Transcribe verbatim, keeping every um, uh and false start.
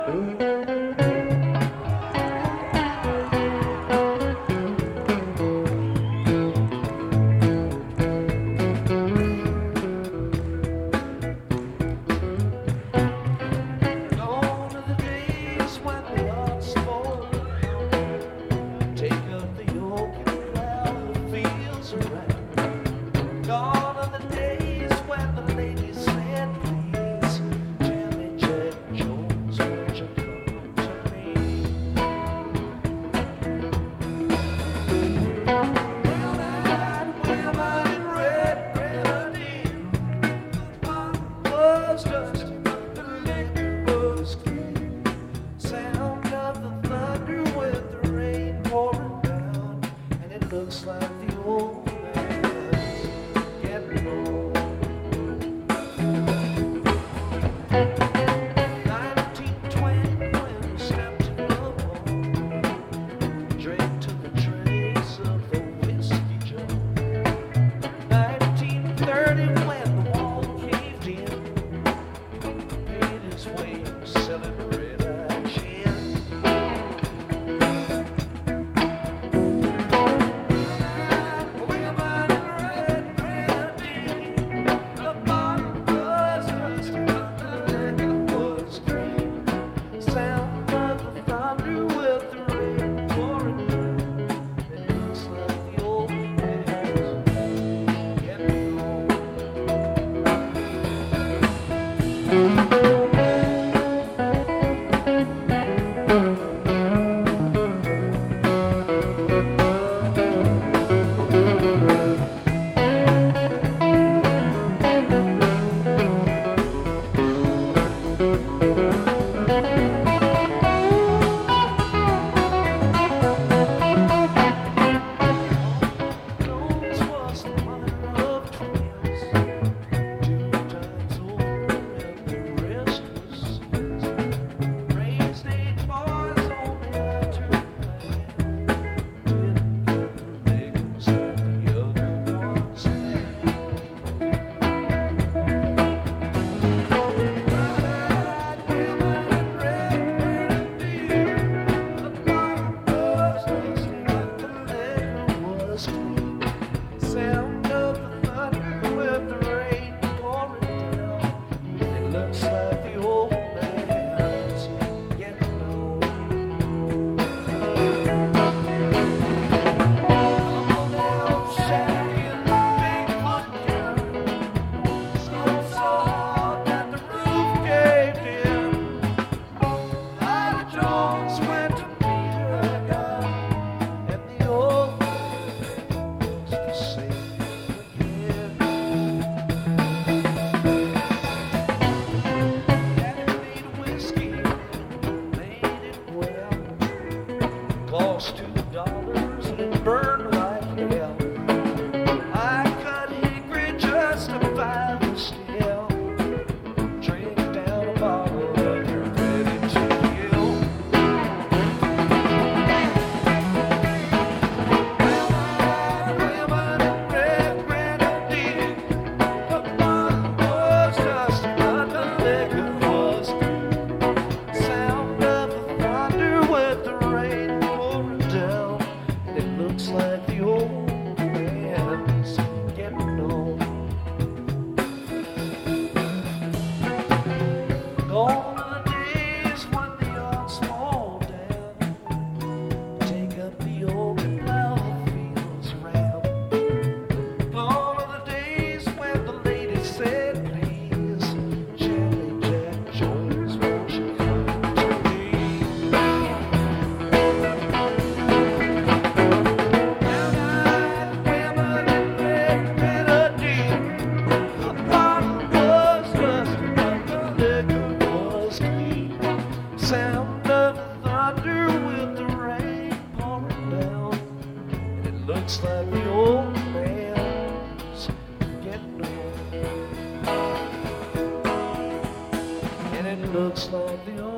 Looks like the old man's getting old. Nineteen twenty when we stepped in the hall, drank to the trace of the whiskey jar. Nineteen thirty when the wall caved in, paid his way to celebrate our gin. Cost two dollars and it burned like hell. I cut hickory just to find the steel. Drink down a bottle and you're ready to kill. Well, I women and red grenadine. The bottle was just but the liquor was good. Sound of the thunder with the rain. Looks like the old man's getting old. Gone are the days when the odds fall down. Take up the old and plow the fields around. Gone are the days when the lady said, please, Jelly Jack Jones, won't you come to me? Sound of thunder with the rain pouring down, and it looks like the old man's getting old, and it looks like the old